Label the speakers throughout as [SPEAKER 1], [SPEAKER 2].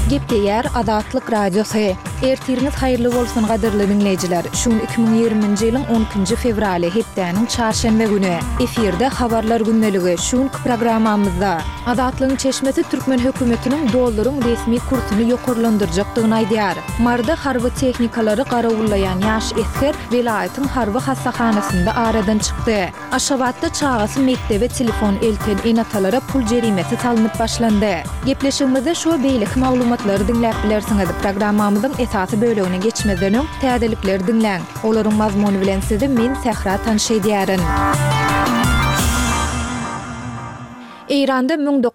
[SPEAKER 1] Gepdeýär Azatlyk Radiosu. Ertiriniz haýyrly bolsun gadyrly dinleýijiler. Şuň 2020-nji ýylyň 10-njy fevraly hepdeniň çarşembe güni. Eferde habarlar günneligi. Şuň programmamyzda Azatlygyň çeşmesi Türkmen hökümetiniň dollaryň resmi kursyny ýokarlandyrjakdygyny aýdýar. Marda harby tehnikalary garawallayan ýaş esker welaýatyň harby hastahanasynda aradan çykdy. Aşgabatda çağasy mektebe telefon elten enatalara pul jerimesi salynıp başlandy. Gepleşigimizde şu beýlik maglumatlary dinläp bilersiňiz. Programmamyzyň esasy bölegine geçmeden öň täzelikleri dinläň. Olaryň mazmuny bilen sizi men Sehra tanşydýaryn. İranda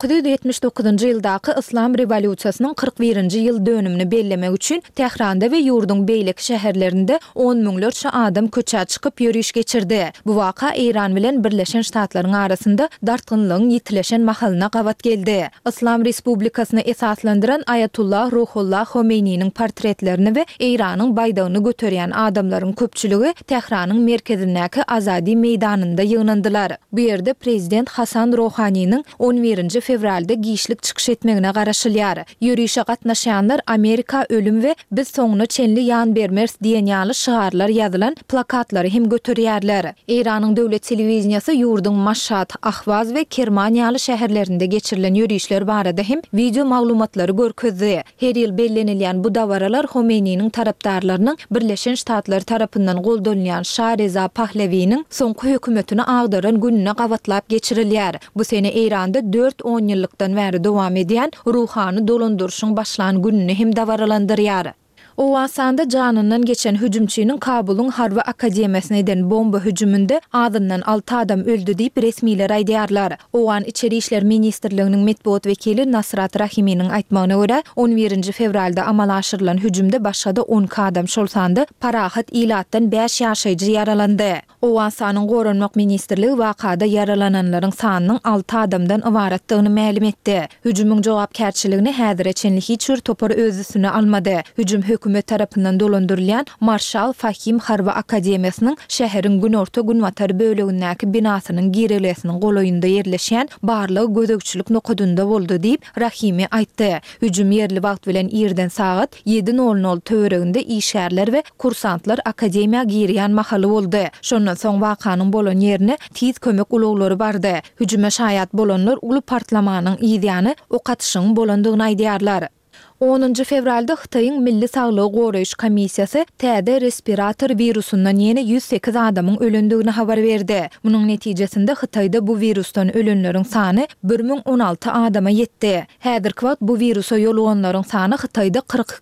[SPEAKER 1] 1979-njy ýyldaky Islam rewolýusiýasynyň 41-nji ýyl dönümini bellemek üçin Tehranda we ýurduň beýlik şäherlerinde 10 miňlerçe adam köçä çykyp ýürüýüş geçirdi. Bu waka İran bilen Birleşen Ştatlaryň arasynda dartgynlygyň ýitileşen mahalyna gabat geldi. Islam Respublikasyny esaslandyran Ayatullah Ruhollah Homeyniň portretlerini we İranyň baýdagyny göterýän adamlaryň köpçüligi Tehranyň merkezindäki Azadi meýdanynda ýygnandylar. Bu ýerde prezident Hasan Rouhanyň 11-nji fevralda giýişlik çykyş etmegine garaşylýar. Ýürüýüşe gatnaşanlar Amerika ölüm we biz soňuna çenli ýan bermers diýen ýaly şygarlar ýazylan plakatlary hem göterýärler. İranyň döwlet telewizionýasy ýurduň Maşhad, Ahvaz we Kerman ýaly şäherlerinde geçirilen ýürüýüşler barada hem video maglumatlary görkezdi. Her ýyl bellenilýän bu dawaralar Homeyniň tarapdarlarynyň Birleşen Ştatlar tarapyndan goldanýan Şah Reza Pahlawiň soňky hökümetini agdaran gününe gabatlap geçirilýär. Bu sene İranda 4-10 ýyllykdan bäri dowam edýän ruhany dolandyrşyň başlan gününi hem dawaralandyrýar. O wasanda janyndan geçen hüjümçiniň Kabulyň Harby Akademiýasyna eden bomba hüjümünde adyndan 6 adam öldü diýip resmiler aýdýarlar. O wan Içeri işler ministrliginiň medpuat wekili Nasrat Rahimiň aýtmagyna görä 11-nji fevralda amal aşyrylan hüjümde başga 10 adam şolsandy parahat ilatdan 5 ýaşaýjy ýaralandy. O wasanyň goranmak ministrligi wakada yaralananlaryň sanynyň 6 adamdan ibaratdygyny ma'lum etdi. Hüjümüň jogapkärçiligini häzirçenlik hiç bir topar özüsüne almady. Hüjüm hökümet tarapyndan dolandyrylýan Marşal Fahim Harby Akademiýasynyň şäheriň günorta günwatar bölegindäki binasynyň gireglesiniň golaýynda ýerleşýän barlygy gözegçilik nokadynda boldy diýip Rahimi aýtdy. Hüjüm ýerli wagt bilen ýerden sagat 7:00 töwereginde işgärler we kursantlar akademiýa girýän mahaly boldy. Şondan soň wakanyň bolan ýerine tiz kömek uloglary bardy. Hüjüme şaýat bolanlar uly partlamanyň ýa-da ok atyşyň bolandygyny aýdýarlar. 10-njy fevralda Hytaýyň Milli Saglygy Goraýyş Komissiýasy täze respirator virusundan ýene 108 adamyň ölendigini habar berdi. Munyň netijesinde Hytaýda bu virusdan ölenleriň sany 1016 adama ýetdi. Häzirki wagt bu virusa ýoluganlaryň sany Hytaýda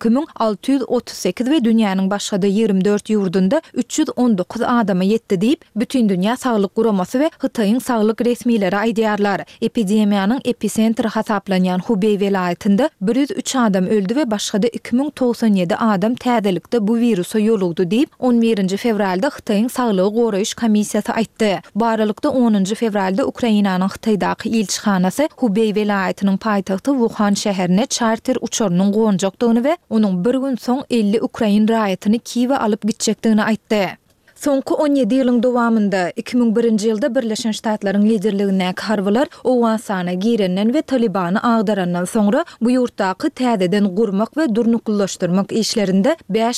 [SPEAKER 1] 42638 we dünýäniň başga 24 ýurdunda 319 adama ýetdi diýip bütün dünýä saglyk guramasy we Hytaýyň saglyk resmileri aýdýarlar. Epidemiýanyň epicentri hasaplanýan Hubei welaýatynda 103 adam öldü ve başga da 2097 adam täzelikde bu virusa ýolugdy diýip 11-nji fevralda Hytaýyň Saglygy Goraýyş Komissiýasy aýtdy. Baralykda 10-njy fevralda Ukrainanyň Hytaýdaky elçixanasy Hubei welaýatynyň paýtagty Wuhan şäherine charter uçurynyň gonjakdygyny we onuň bir gün soň 50 Ukrain raýatyny Kiýewe alyp gitjekdigini aýtdy. Soňky 17 ýylyň dowamında 2001-nji ýylda Birleşen Ştatlaryň liderligindäki harbylar Owasana girenden we Talibany agdarandan soňra bu ýurtdaky täzeden gurmak we durnuklaşdyrmak işlerinde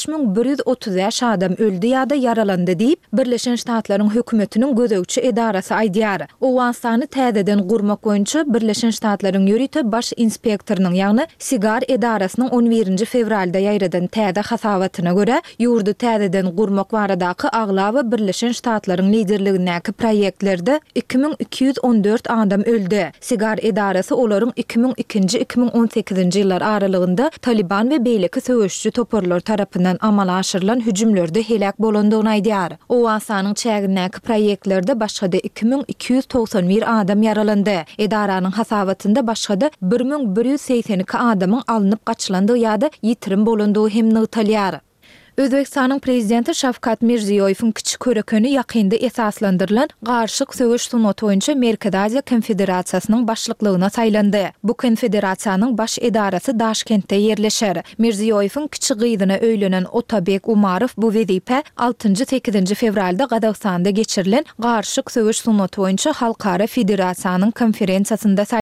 [SPEAKER 1] 5130 adam öldü ýa-da yaralandy diýip Birleşen Ştatlaryň hökümetiniň gözegçi edarasy aýdýar. Owasany täzeden gurmak boýunça Birleşen Ştatlaryň ýörite baş inspektorynyň ýagny Sigar edarasynyň 11-nji fevralda ýaýradan täze hasabatyna görä ýurdu täzeden gurmak baradaky Aglawa Birleşen Ştatlaryň liderligindäki proýektlerde 2214 adam öldü. Sigar edarasy olaryň 2002-2018-nji ýyllar aralygynda Taliban we beýleki söwüşçü toparlar tarapyndan amal aşyrylan hüjümlerde helak bolandygyny aýdýar. Owasanyň çägindäki proýektlerde başga da 2291 adam yaralandy. Edaranyň hasabatynda başga da 1182 adamyň alınıp gaçylandygy ýa-da ýitirim bolandygy hem nytalýar. Özbekistanyň prezidenti Şavkat Mirziýowyň kiçik körekeni ýakynda esaslandyrylan garşyk söwüş sunaty boýunça Merkez Aziýa Konfederasiýasynyň başlyklygyna saýlandy. Bu konfederasiýanyň baş edarasy Daşkentde ýerleşer. Mirziýowyň kiçik gyzyna öýlenen Otabek Umarow bu wezipe 6-8 fevralda Gazagstanda geçirilen garşyk söwüş sunaty boýunça Halkara Federasiýanyň konferensiýasynda